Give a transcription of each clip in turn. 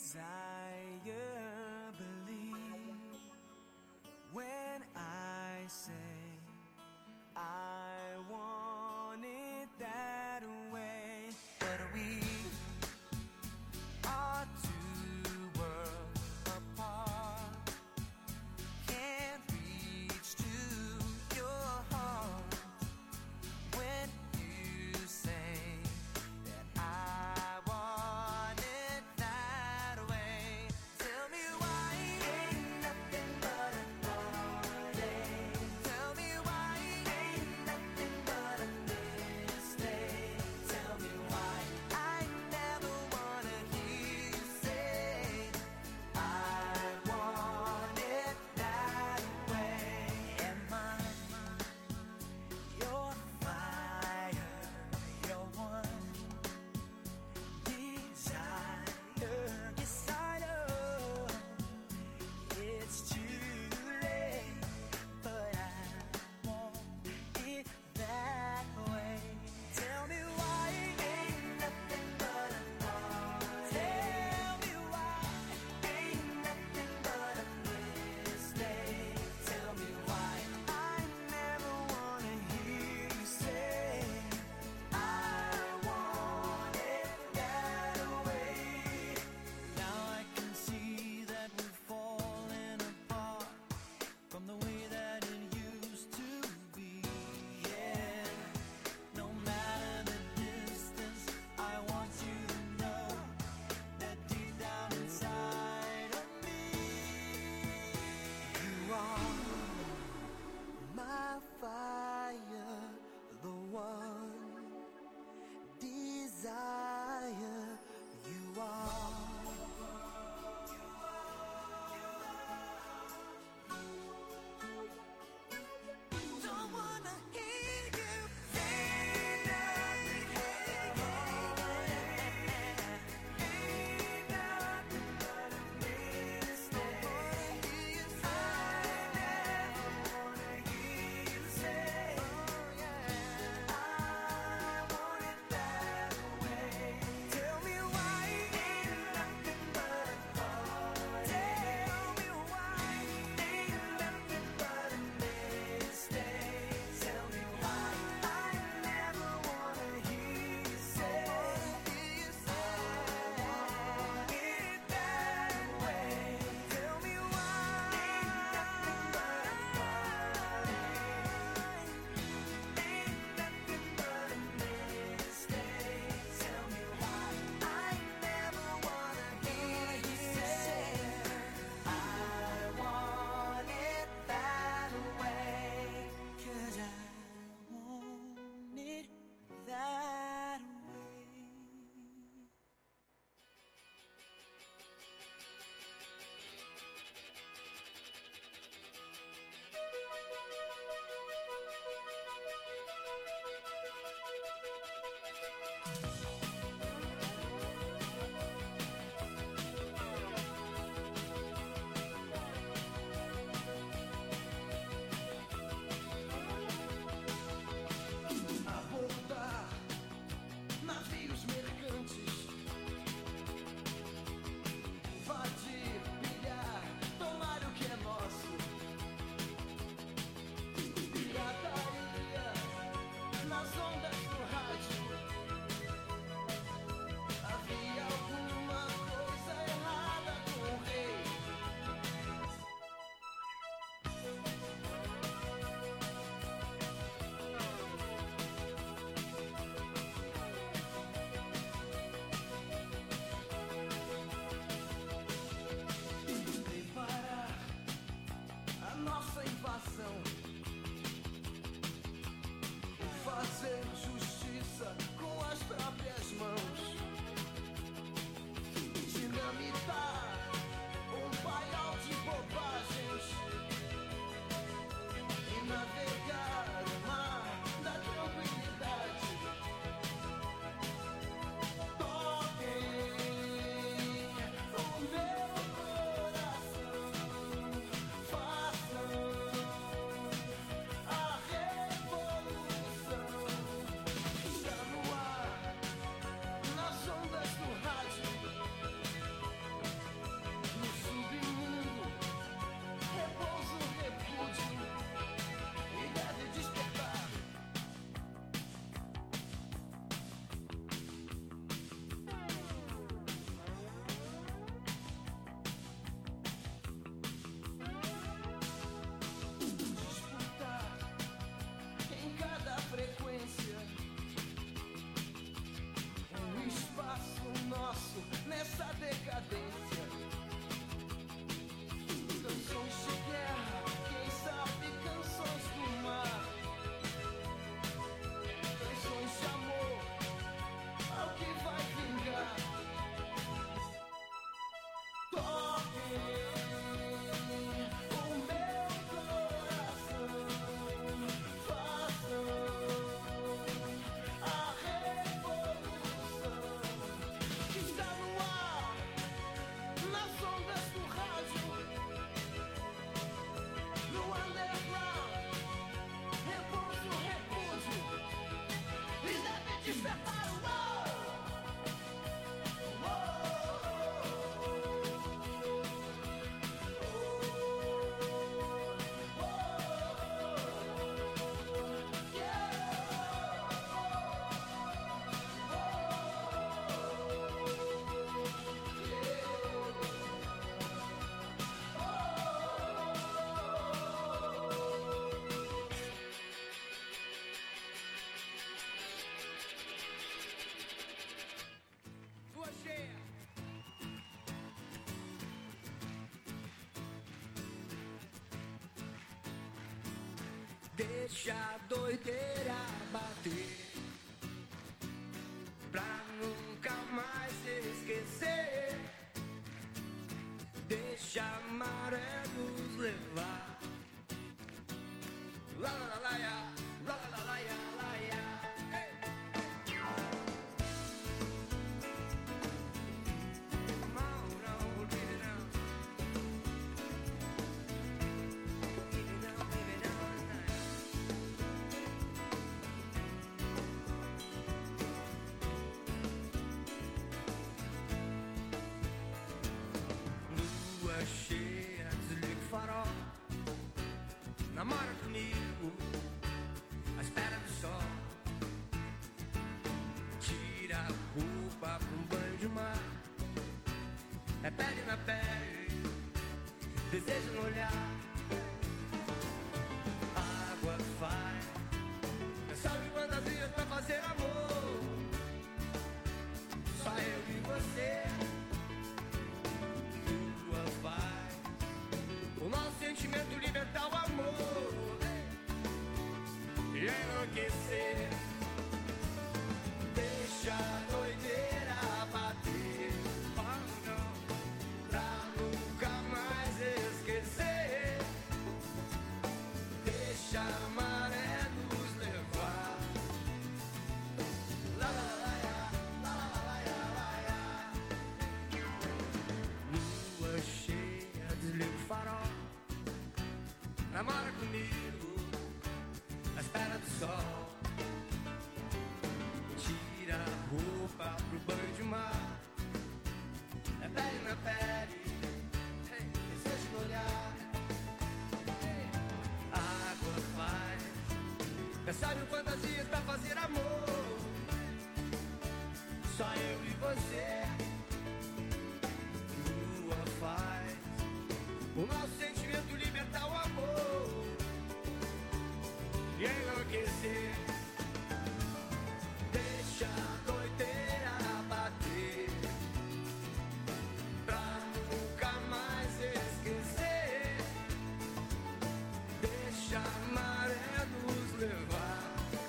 desire, believe when I say I want it that way. But we are two worlds apart, can't reach to your heart when you say that I want it that way. Tell me why ain't nothing but a heartache. Tell me why ain't nothing but a mistake. Tell me why I never wanna hear you say I want it that way. Am I your fire, your one desire? Yes, I know it's too late, but I want it that way. Tell me why ain't nothing but a heartache. Tell me why ain't nothing but a mistake. Tell me why I never wanna hear you say I want it that way. Now I can see that we're falling apart from the way that it used to be. Yeah, no matter the distance, I want you to know that deep down inside of me, you are my fire, the one desire. You are. Don't wanna hear you say nothing. Ain't nothing but a mistake. I never wanna hear you say I want it that way. Tell me why ain't nothing but a heartache. Tell me why ain't nothing but a mistake. Tell me why I never wanna hear you say I want it that way. Tell me why ain't nothing but a heartache. Ain't nothing but a mistake. Tell me why I never wanna hear you say I want it that way. 'Cause I want it that way. Abordar navios mercantes, invadir, pilhar, tomar o que é nosso. Pirataria nas ondas do rádio. Havia alguma coisa errada com o rei. Preparar a nossa invasão, fazer justiça com as próprias mãos, dinamitar paiol de bobagens e navegar o mar da tranquilidade. Toquem o meu coração, façam a revolução. Está no ar, nas ondas do rádio. Deixa a doideira bater pra nunca mais esquecer. Deixa a maré nos levar. La la la la ya, la la la la ya, la ya. Hey. Come on, now, leave it now. Leave it now, leave it now tonight. Lua cheia, desliga o farol. Namora comigo, à espera do sol. Tira a roupa pra um banho de mar. É pele na pele, desejo no olhar. Água faz, sabe quantas dias pra fazer amor. Só eu e você. Lua faz o nosso sentimento libertar o amor e enlouquecer. Deixa a doideira bater, oh, não, pra nunca mais esquecer. Deixa a maré nos levar. La la la ya, la la la ya, la ya. Lua cheia, desliga o farol. Namora comigo, à espera do sol. Tira a roupa pro banho de mar. É pele na pele, hey, desejo no olhar. Hey. Água faz, já sabe quantas dias pra fazer amor. Só eu e você. Lua faz o nosso sentimento libertar o amor e enlouquecer. Deixa a doideira bater pra nunca mais esquecer. Deixa a maré nos levar.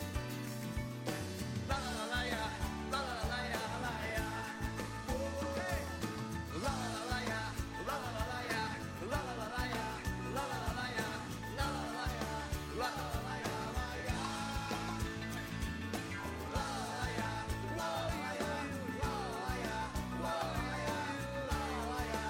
La la la la ya, la la la ya, la ya. Oh, hey. La la la ya, la la la ya, la la la ya, la la la ya, la la la ya, la la la ya, la ya. La la ya, la la ya, la la ya, la la ya, la la ya.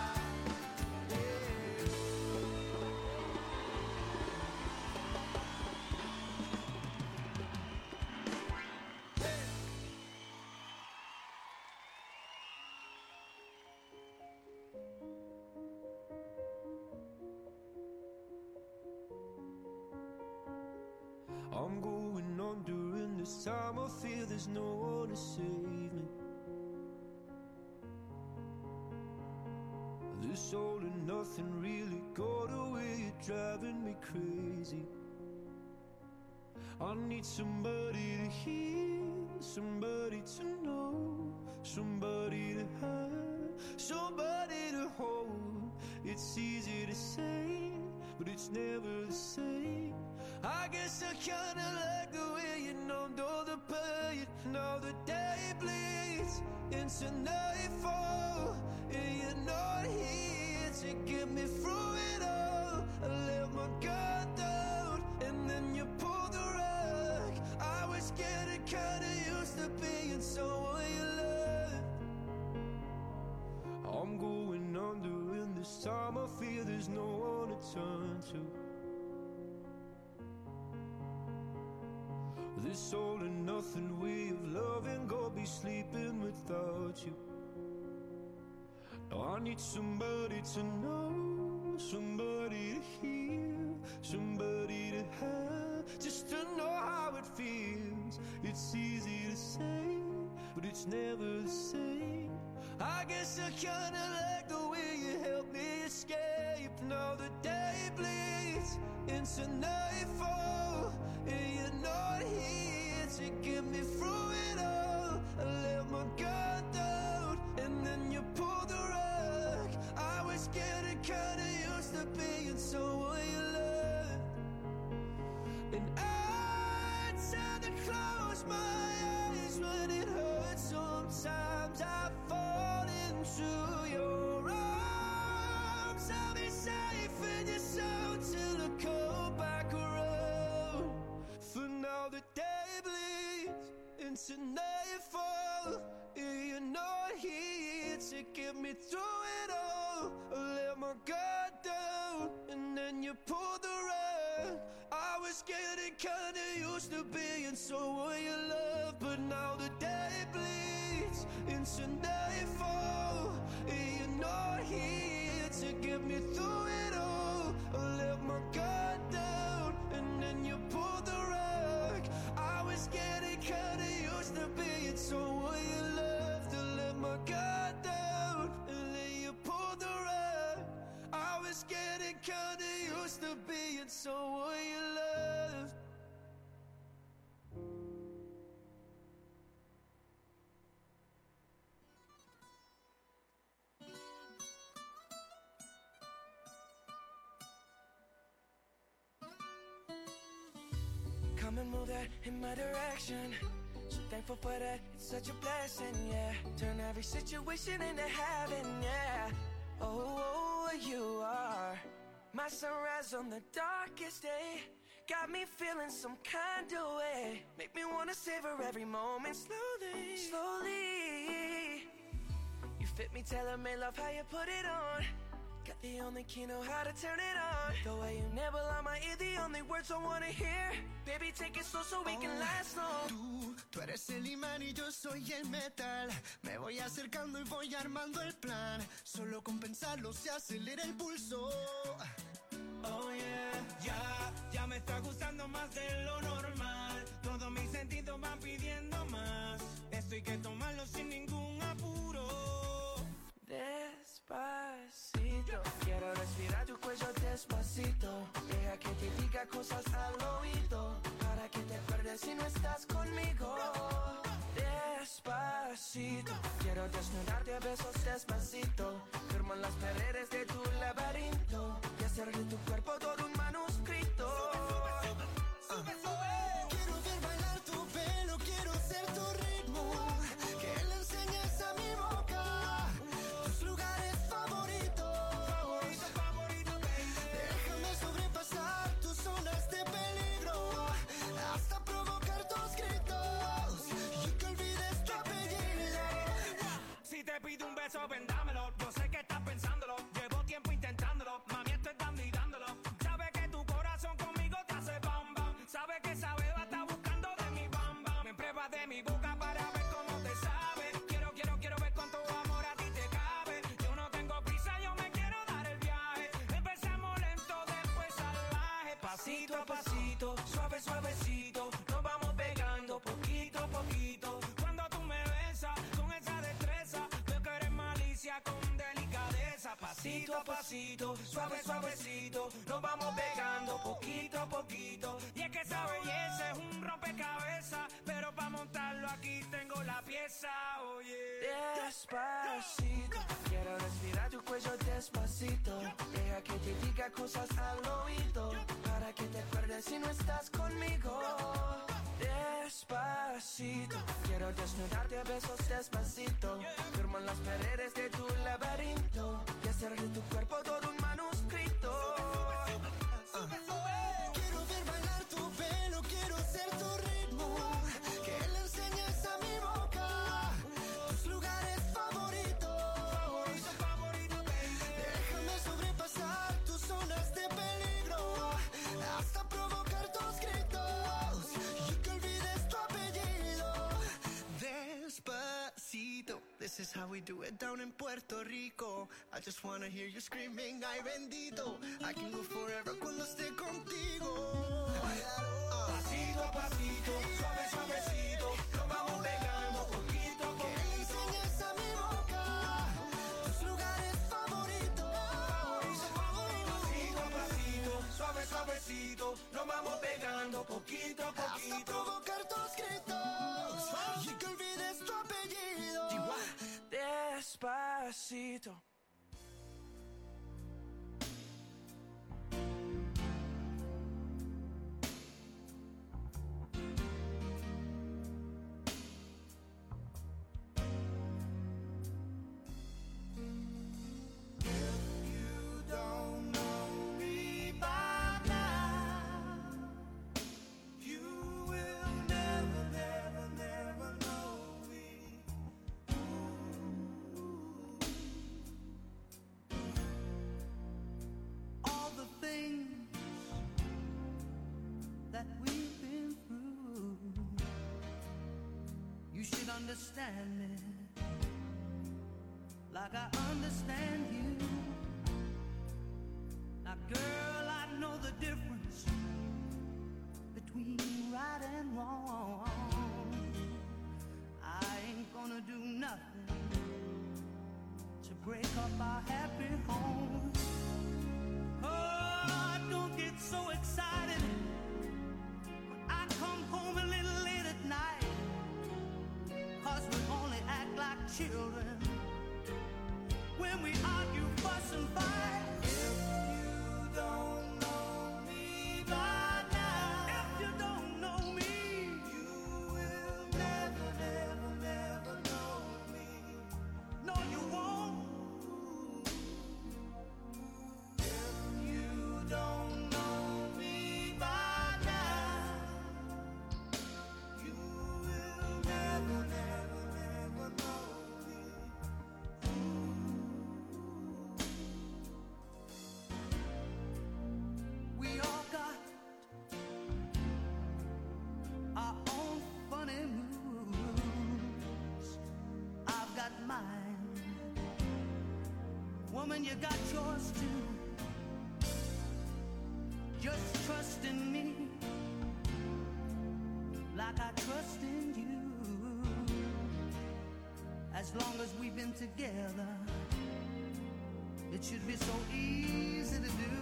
I'm going on during this time. I feel there's no one to save me. This all and nothing really got away. You're driving me crazy. I need somebody to hear, somebody to know, somebody to have, somebody to hold. It's easy to say, but it's never the same. I guess I kinda like the way you numbed all the pain. Now the day bleeds into nightfall, and you're not here to get me through it all. I let my guard down, and then you pulled the rug. I was getting kinda used to being someone you loved. I'm going under, and this time I feel there's no one to turn to. This all and nothing way of loving, go be sleeping without you. Now I need somebody to know, somebody to hear, somebody to have, just to know how it feels. It's easy to say, but it's never the same. I guess I kinda like the way you help me escape. Now the day bleeds into nightfall, and you're not here to get me through it all. I let my guard down, and then you pulled the rug. I was getting kinda used to being someone you loved, and so will you love? Come and move that in my direction. So thankful for that, it's such a blessing, yeah. Turn every situation into heaven, yeah. Oh, you are my sunrise on the darkest day. Got me feeling some kind of way. Make me wanna savor every moment slowly, slowly. You fit me, tailor-made, love how you put it on. Got the only key, know how to turn it on. The way you nibble on my ear, the only words I wanna hear. Baby, take it slow so we can last long. Tú eres el imán y yo soy el metal. Me voy acercando y voy armando el plan. Solo con pensarlo se acelera el pulso. Oh yeah, ya me está gustando más de lo normal. Todos mis sentidos van pidiendo más. Esto hay que tomarlo sin ningún apuro. Despacito, quiero respirar tu cuello despacito. Deja que te diga cosas al oído, para que te acuerdes si no estás conmigo. Despacito, quiero desnudarte a besos despacito. Firmo en las paredes de tu laberinto y hacer de tu cuerpo todo un manuscrito. Sube, sube. Quiero ver bailar tu pelo, quiero ser tu ritmo. Que le enseñes a mi boca tus lugares favoritos. Favorito, baby. Déjame sobrepasar tus zonas de peligro, hasta provocar tus gritos y que olvides tu apellido. Si te pido un beso, ven dámelo. Yo sé que estás pensándolo. Llevo tiempo intentándolo. Mami, estoy dando y dándolo. Sabe que tu corazón conmigo te hace bam bam. Sabe que esa beba está buscando de mi bam bam. Me prueba de mi boca para ver cómo te sabe. Quiero ver cuánto amor a ti te cabe. Yo no tengo prisa, yo me quiero dar el viaje. Empecemos lento, después salvaje. Pasito a pasito, suave, suavecito. Nos vamos pegando poquito a poquito. Cuando tú me besas con esa destreza, veo que eres malicia con delicadeza. Pasito a pasito, suave, suavecito. Nos vamos pegando poquito a poquito. Y es que esa belleza es un rompecabezas, pero para montarlo aquí tengo la pieza, oye. Despacito, quiero respirar tu cuello despacito. Deja que te diga cosas al oído, para que te acuerdes si no estás conmigo. Despacito, quiero desnudarte a besos despacito. Firmo en las paredes de tu laberinto y hacer de tu cuerpo todo un manuscrito. Quiero ver bailar tu pelo, quiero ser tu ritmo. Que le enseñes a mi boca tus lugares favoritos. Favorito, baby. Déjame sobrepasar tus zonas de peligro, hasta provocar tus gritos y que olvides tu apellido. Despacito, this is how we do it down in Puerto Rico. I just wanna hear you screaming, ay bendito. I can go forever cuando esté contigo. Pasito a pasito, suave, suavecito. Nos vamos pegando poquito a Que le poquito. enseñes a mi boca tus lugares favoritos. Pasito a pasito, suave, suavecito. Nos vamos pegando poquito a Hasta poquito. provocar tus gritos y que olvides tu apellido. Despacito. You don't know me by now. You will never, never, never know me. All the things that we've been through, you should understand me like I understand you. Now girl, I know the difference between right and wrong. I ain't gonna do nothing to break up our happy home. Oh, don't get so excited when I come home a little late at night, 'cause we only act like children when we argue, fuss and fight. If you don't know me by now, If you don't know me, you will never, never, never know me. no you won't. If you don't know me by now, you will never, never, never know me. We all got our own funny moves. I've got mine. Woman, you got yours too. Just trust in me like I trust in you. As long as we've been together, it should be so easy to do.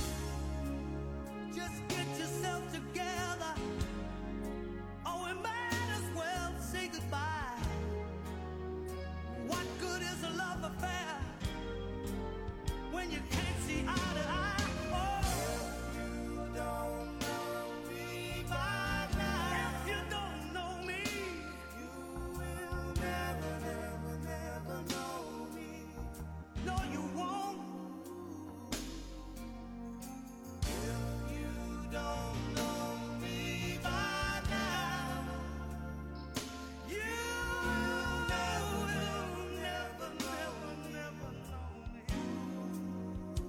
Just get yourself together, or we might as well say goodbye. What good is a love affair when you can't see eye to eye? Oh, You don't know me by now, if you don't know me, you will never, never, never know me. no you won't. If you don't know me by now, You will never, never, never, never know me.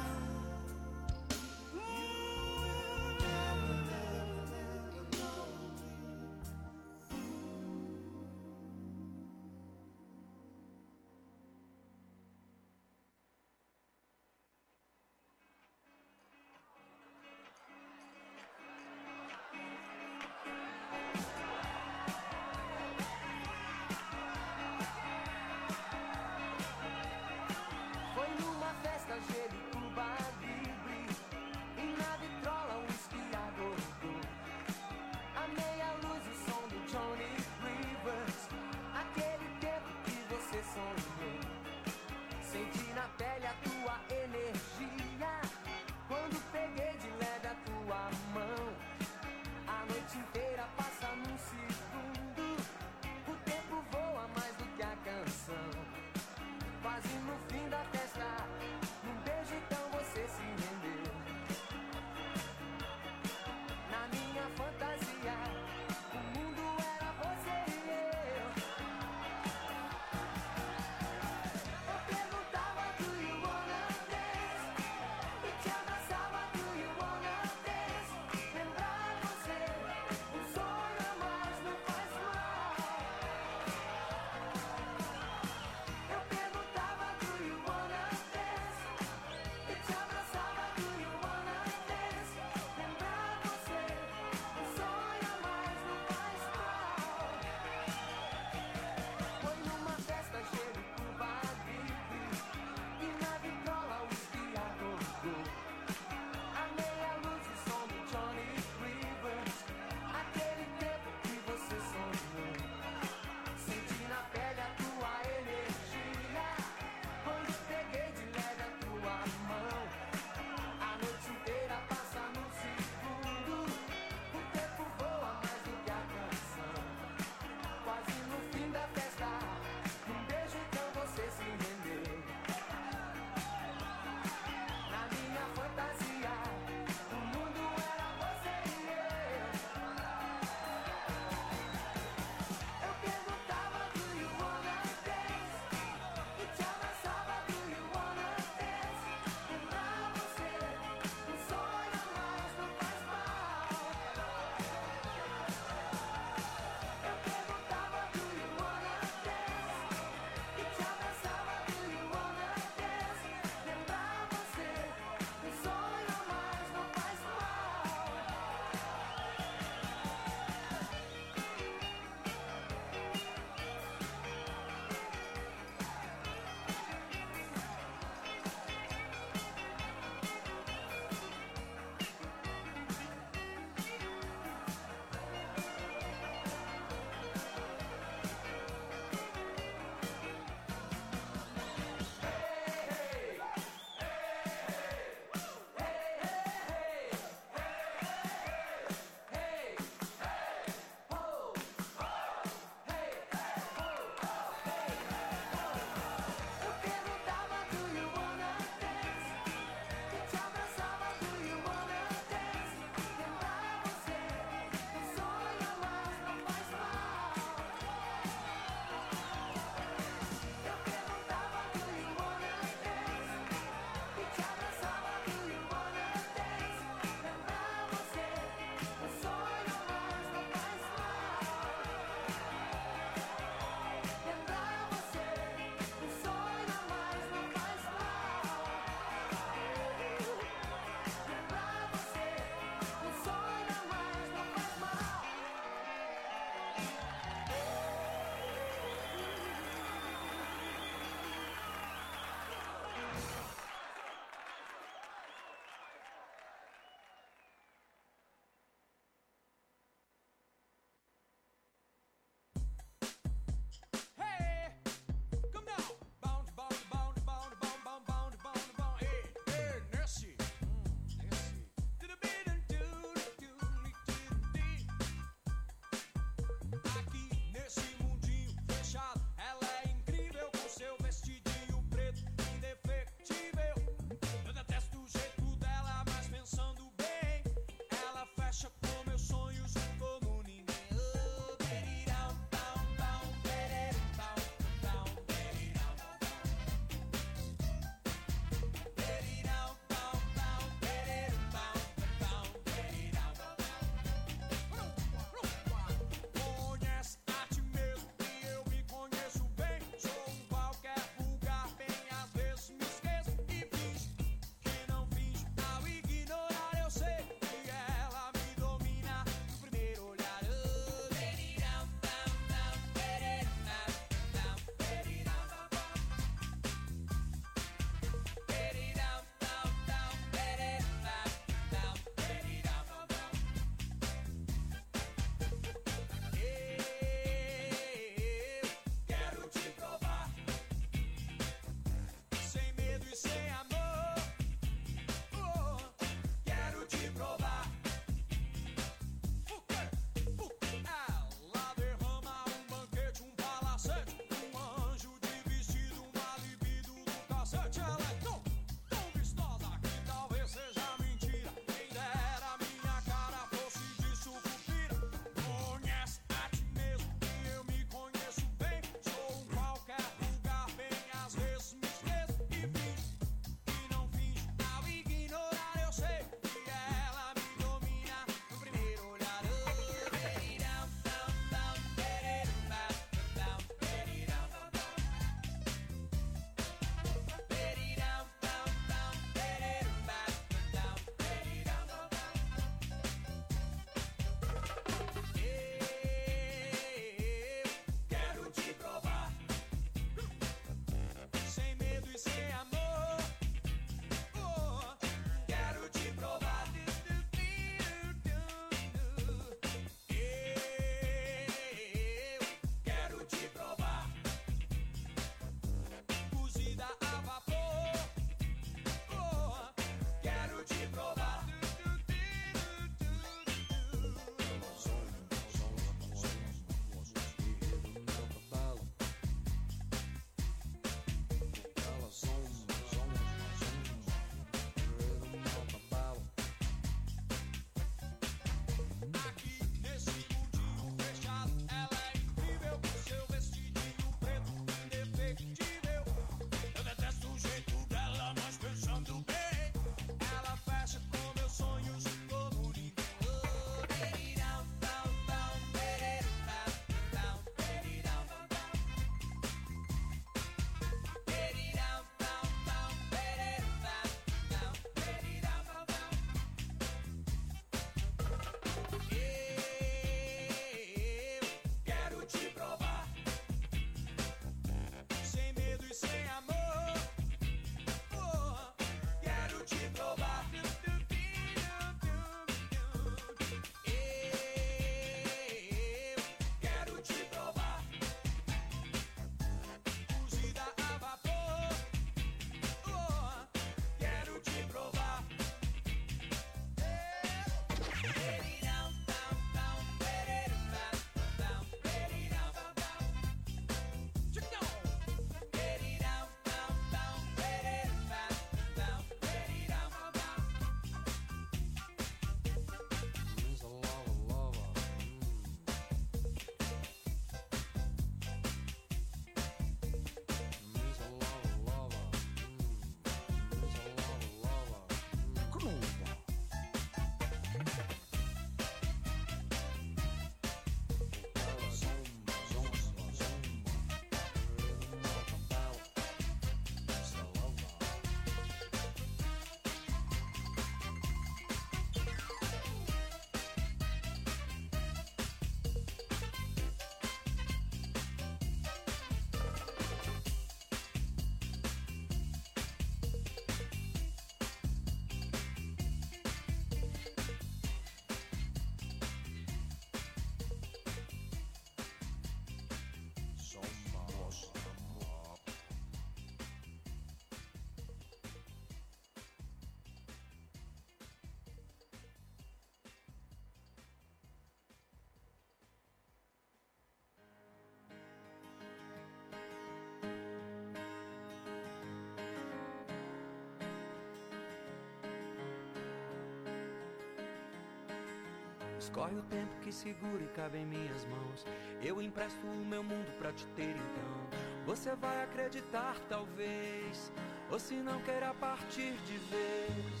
Escorre o tempo que segura e cabe em minhas mãos. Eu empresto o meu mundo pra te ter então. Você vai acreditar talvez, ou se não queira partir de vez.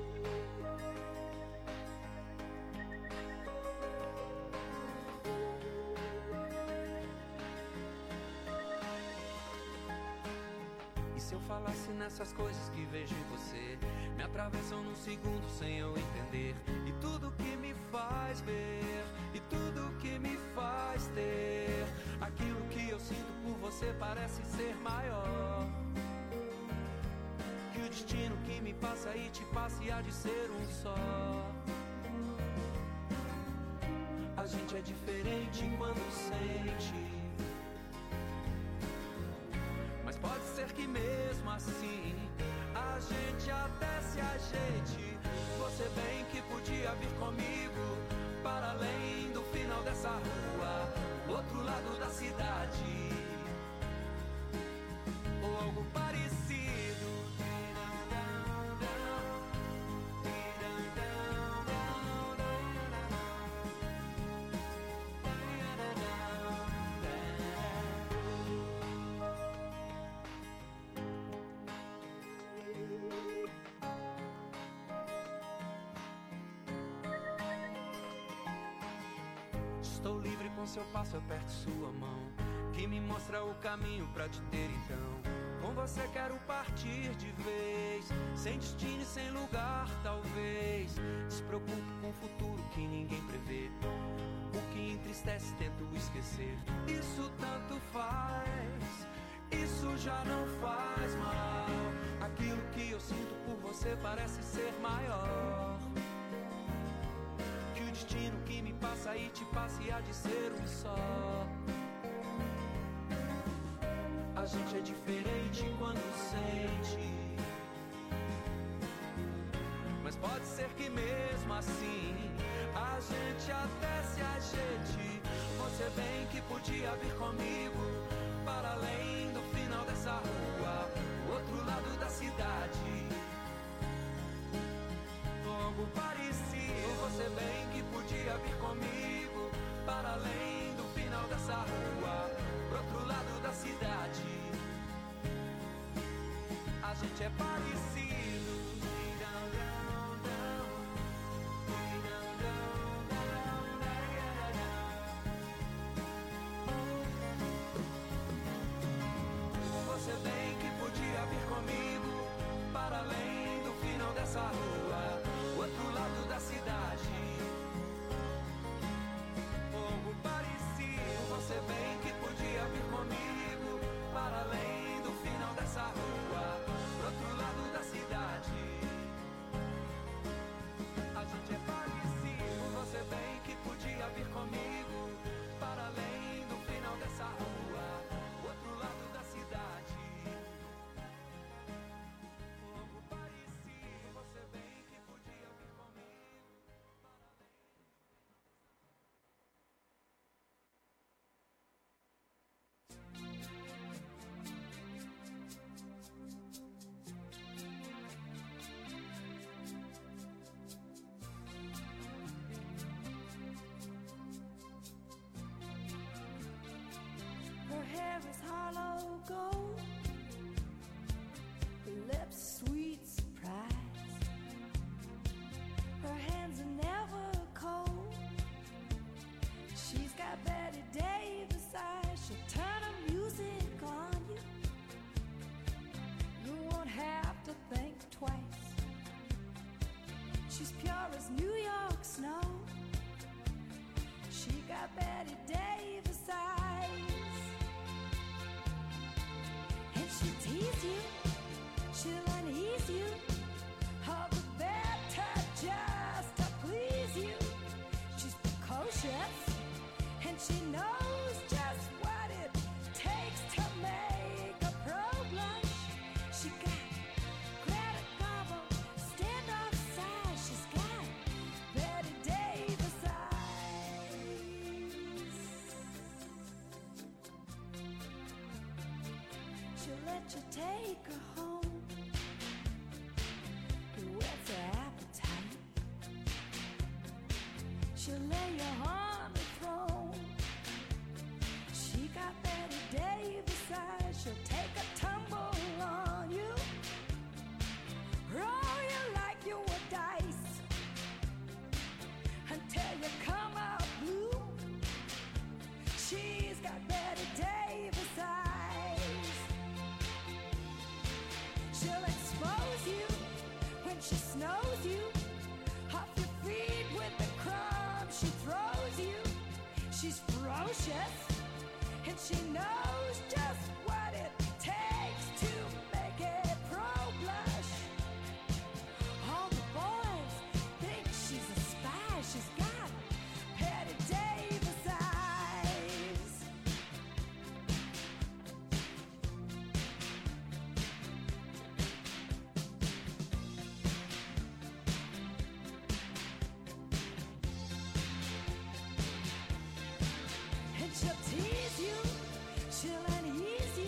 E se eu falasse nessas coisas que vejo em você, me atravessam num segundo sem eu entender. E tudo que me faz ver, e tudo que me faz ter, aquilo que eu sinto por você parece ser maior que o destino que me passa e te passa e há de ser um só. A gente é diferente quando sente, mas pode ser que mesmo assim a gente até se ajeite. Você bem que podia vir comigo para além do final dessa rua, outro lado da cidade, ou algo parecido. Estou livre com seu passo, aperto sua mão, que me mostra o caminho pra te ter então. Com você quero partir de vez, sem destino e sem lugar talvez. Despreocupo com o futuro que ninguém prevê, o que entristece tento esquecer. Isso tanto faz, isso já não faz mal. Aquilo que eu sinto por você parece ser maior que o destino que me passa e te passa e há de ser um só. A gente é diferente quando sente, mas pode ser que mesmo assim a gente até se ajeite. Você bem que podia vir comigo para além do final dessa rua, o outro lado da cidade, algo parecido. Você bem que podia vir comigo para além do final dessa rua, pro outro lado da cidade. A gente é parecido. Você bem que podia vir comigo para além do final dessa rua, o outro lado da cidade, algo parecido. Você bem que podia vir comigo para além do final dessa rua, pro outro lado da cidade. A gente é parecido. Você bem que podia vir comigo para além do final dessa rua, o outro lado da cidade. Algo parecido. Você bem que podia vir comigo para além. Her hair is hollow gold, her lips sweet surprise. Her hands are never cold. She's got Betty Davis eyes. She'll turn her music on you. You won't have to think twice. She's pure as New York snow. She got Betty Davis eyes. And she'll tease you, she'll unease you, all the better just to please you. She's precocious, and she knows just what it takes to make a pro blush. She got Greta Garbo, standoff size. She's got Betty Davis eyes. She'll let you take her home, whet's her appetite. She'll let got Betty Davis eyes. She'll expose you when she snows you off your feet with the crumbs she throws you. She's ferocious and she knows just what it takes to make a pro blush. All the boys think she's a spy. She's got Betty Davis eyes. And she'll tease you, she'll unease you.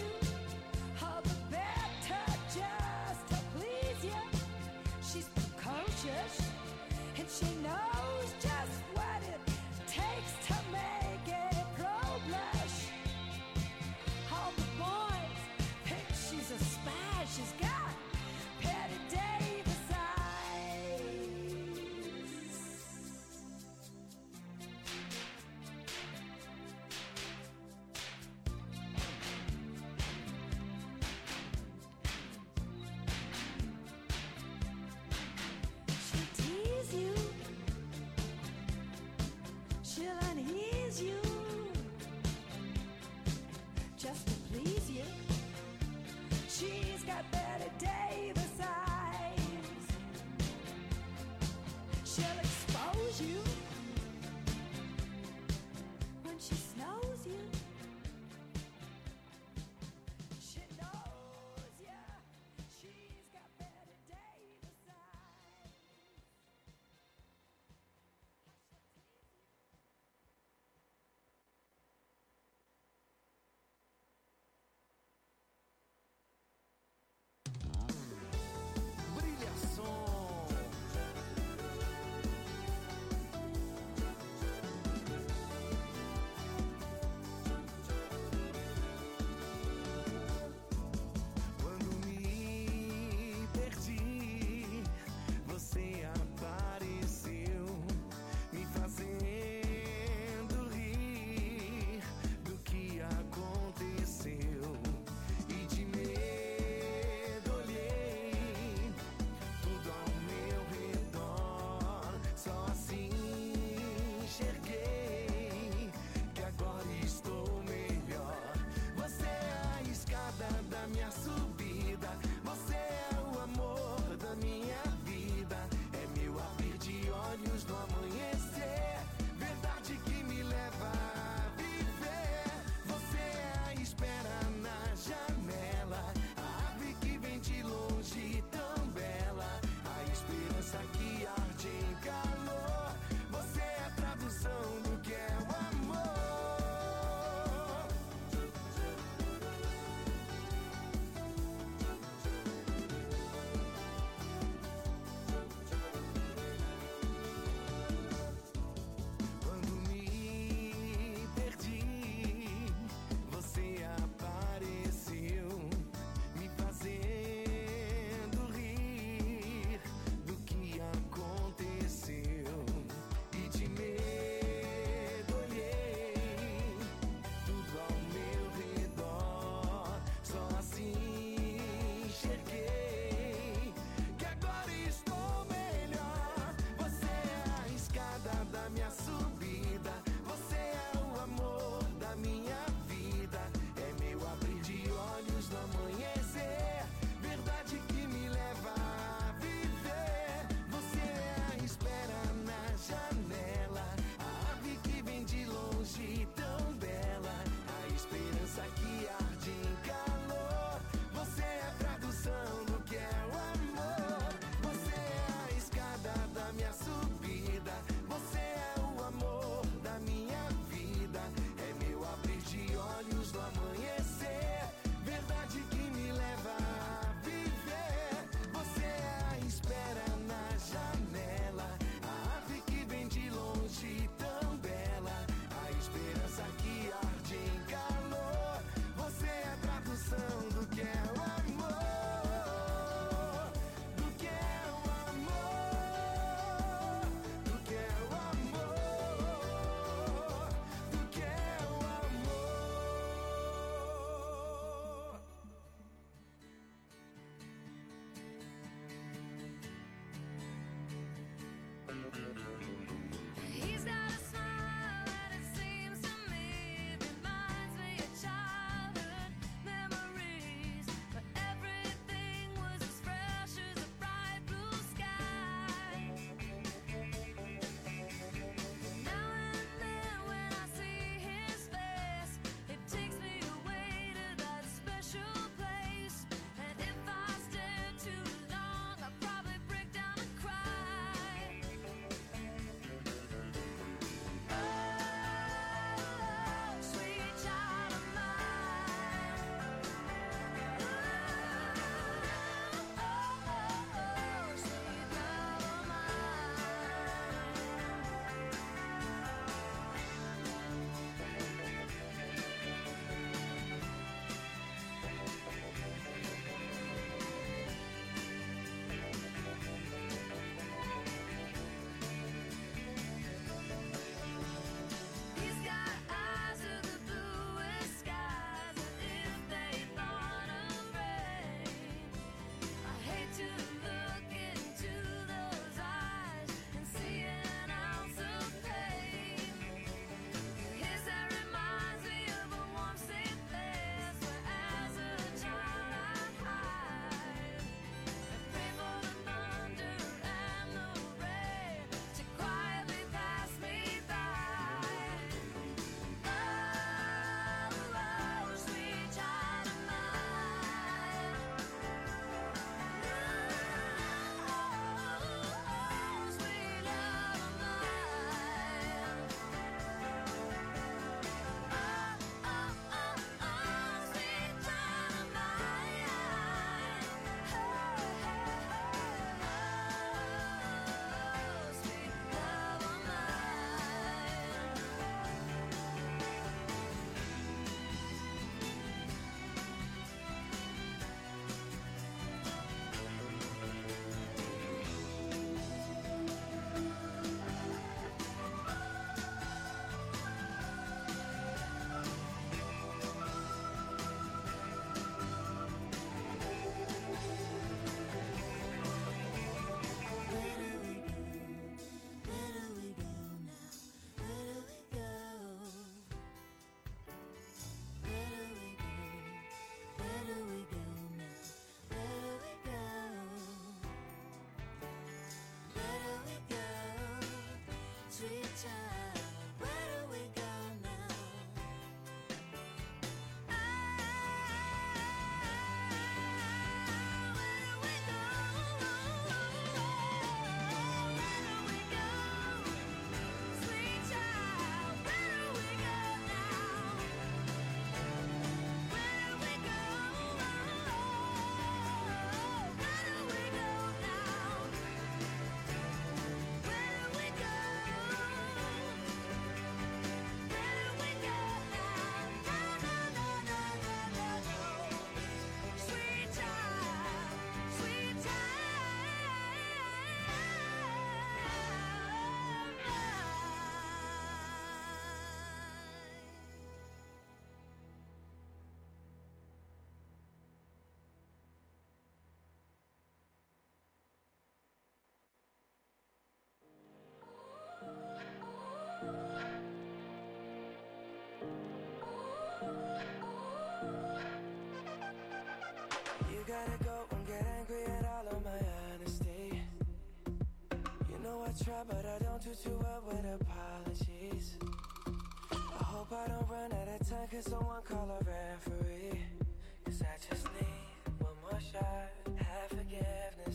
I try, but I don't do too well with apologies. I hope I don't run out of time, cause someone call a referee. Cause I just need one more shot, have forgiveness.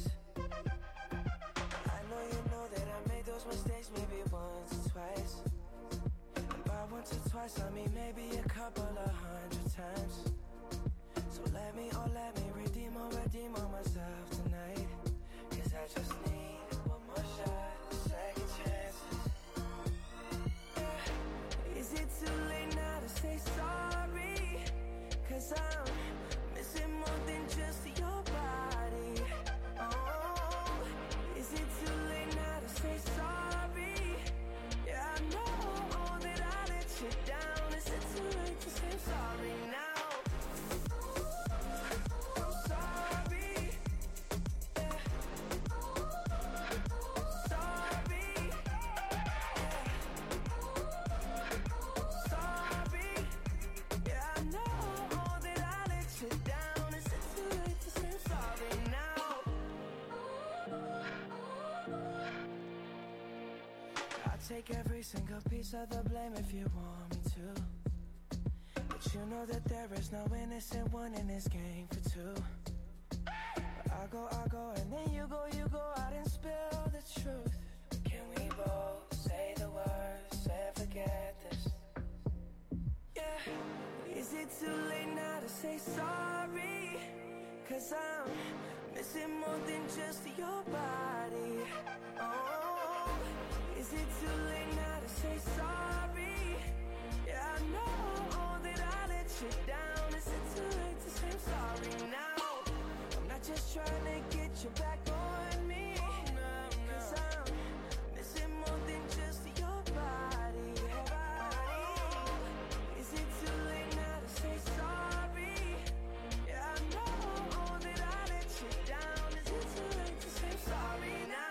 I know you know that I made those mistakes maybe once or twice. And by once or twice, I mean maybe a couple of 100 times. So let me redeem on myself tonight. Cause I just need one more shot, second chances. Yeah. Is it too late now to say sorry? Cause I'm missing more than just your body. Oh, is it too late now to say sorry? Yeah, I know that I let you down. Is it too late to say sorry now? Take every single piece of the blame if you want me to. But you know that there is no innocent one in this game for two. But I go, and then you go out and spill the truth. Can we both say the words and forget this? Yeah. Is it too late now to say sorry? Cause I'm missing more than just your body. Oh, is it too late now to say sorry? Yeah, I know that I let you down. Is it too late to say I'm sorry now? I'm not just trying to get you back on me. Cause I'm missing more than just your body. Is it too late now to say sorry? Yeah, I know that I let you down. Is it too late to say I'm sorry now?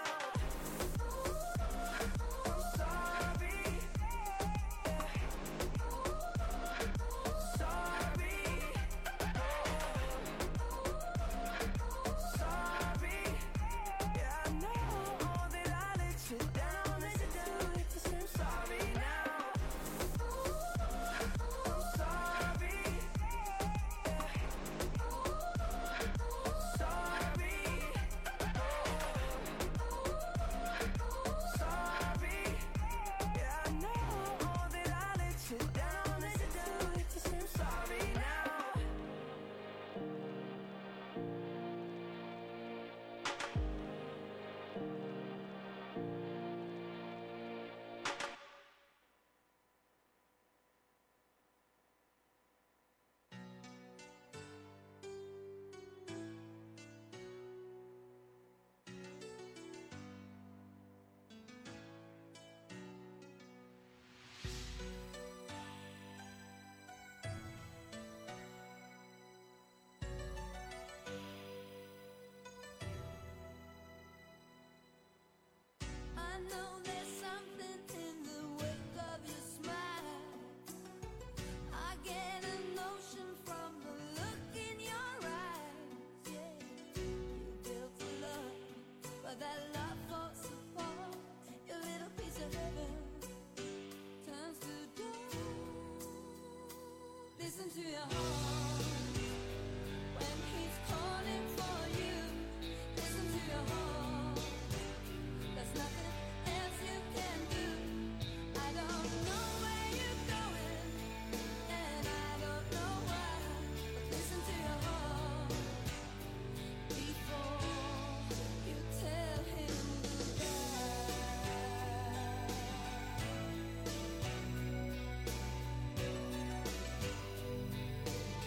I know there's something in the wake of your smile. I get a notion from the look in your eyes. Yeah, you built a love, but that love falls apart. Your little piece of heaven turns to gold. Listen to your heart when he's calling for you. Listen to your heart. There's nothing else you can do. I don't know where you're going, and I don't know why. But listen to your heart before you tell him goodbye.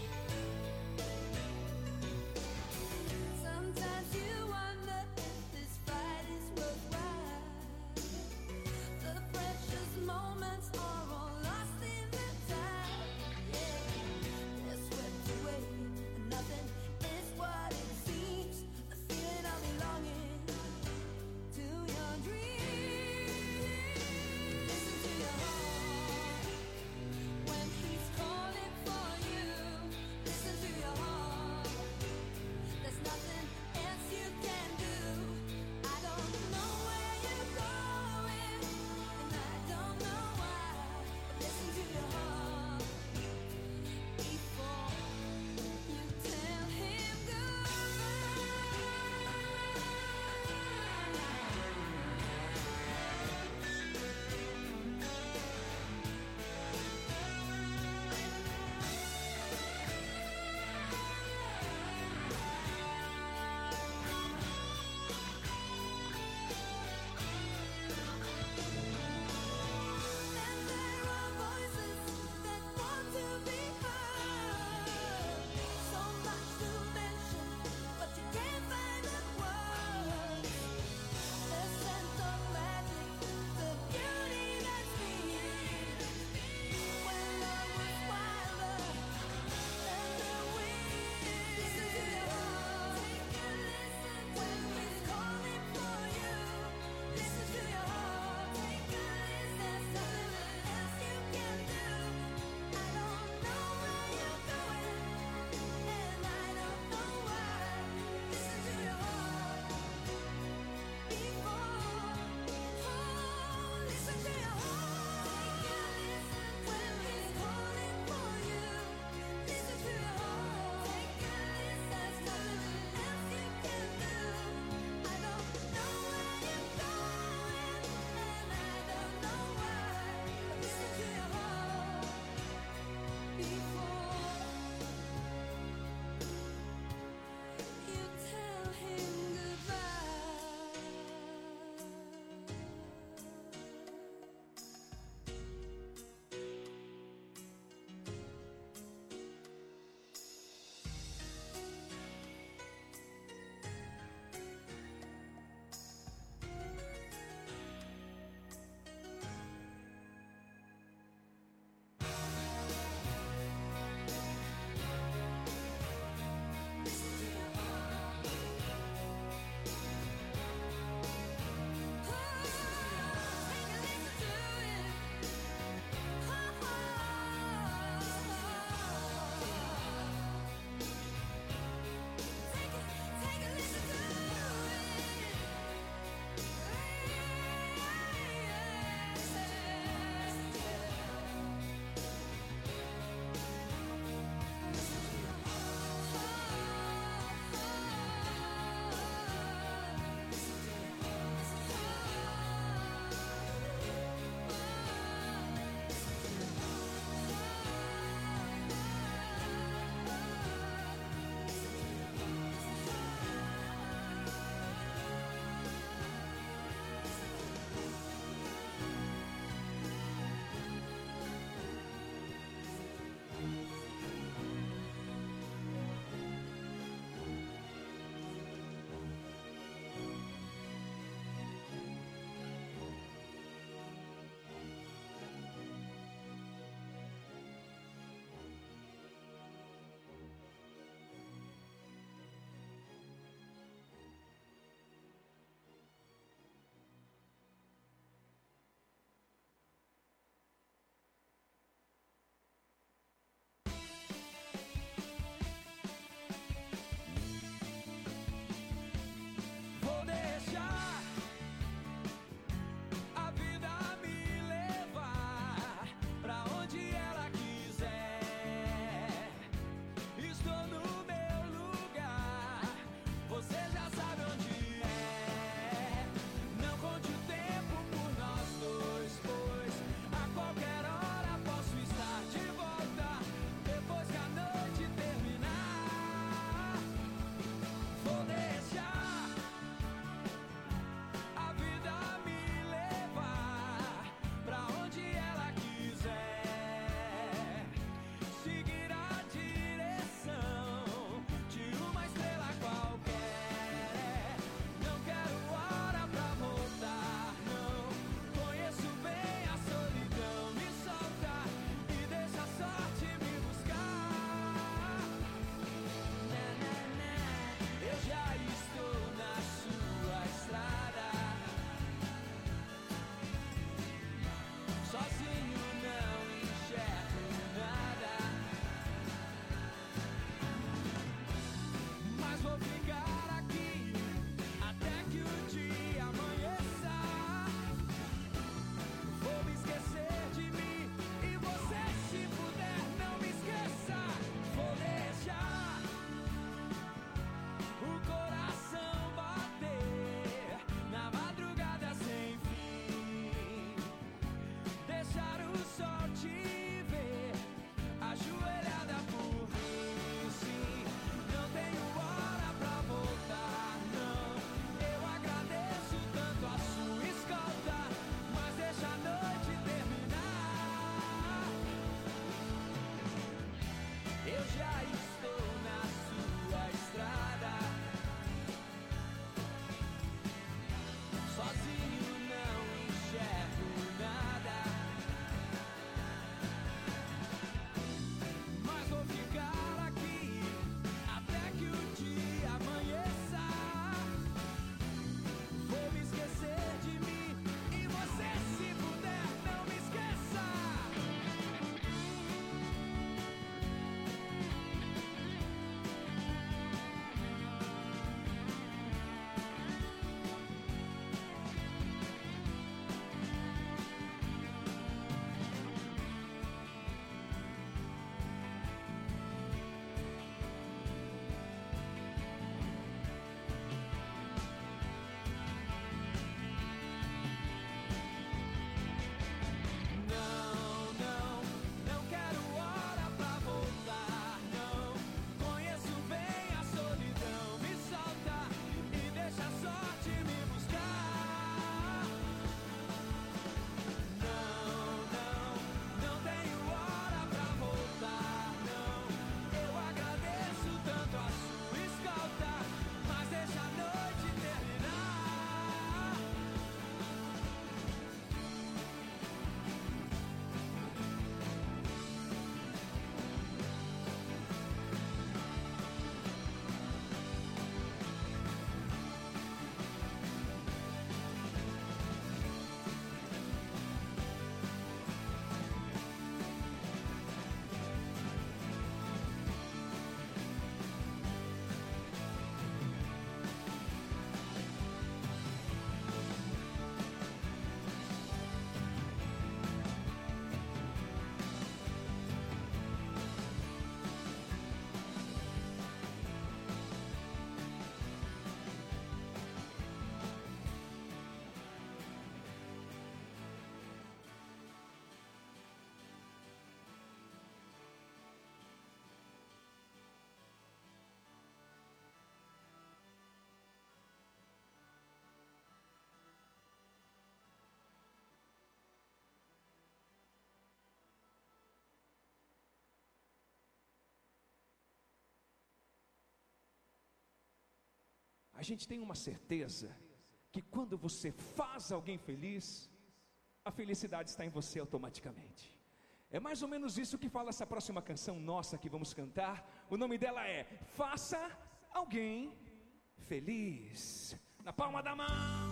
a gente tem uma certeza que quando você faz alguém feliz, a felicidade está em você automaticamente. É mais ou menos isso que fala essa próxima canção nossa que vamos cantar. O nome dela é Faça Alguém Feliz. Na palma da mão.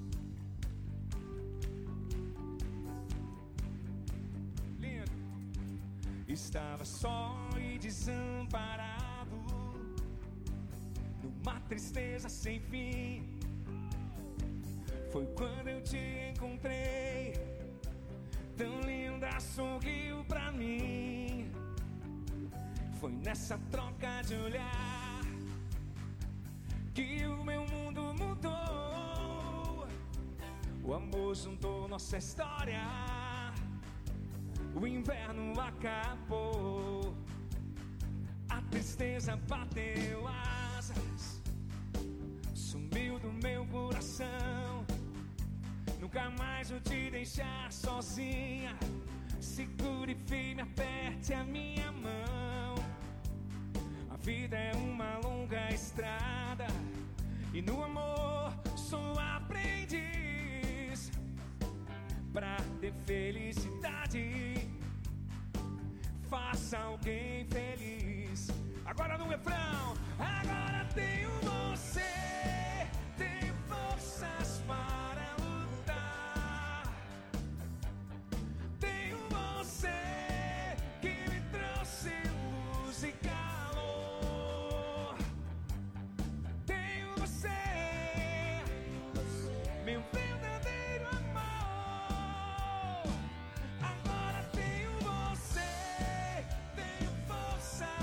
Lindo. Estava só e desamparado, numa tristeza sem fim. Foi quando eu te encontrei, tão linda, sorriu pra mim. Foi nessa troca de olhar que o meu mundo mudou. O amor juntou nossa história, o inverno acabou, a tristeza bateu asas, sumiu do meu coração. Nunca mais vou te deixar sozinha. Segure firme, aperte a minha mão. A vida é uma longa estrada e no amor sou aprendiz. Pra ter felicidade, faça alguém feliz. Agora no refrão, agora tenho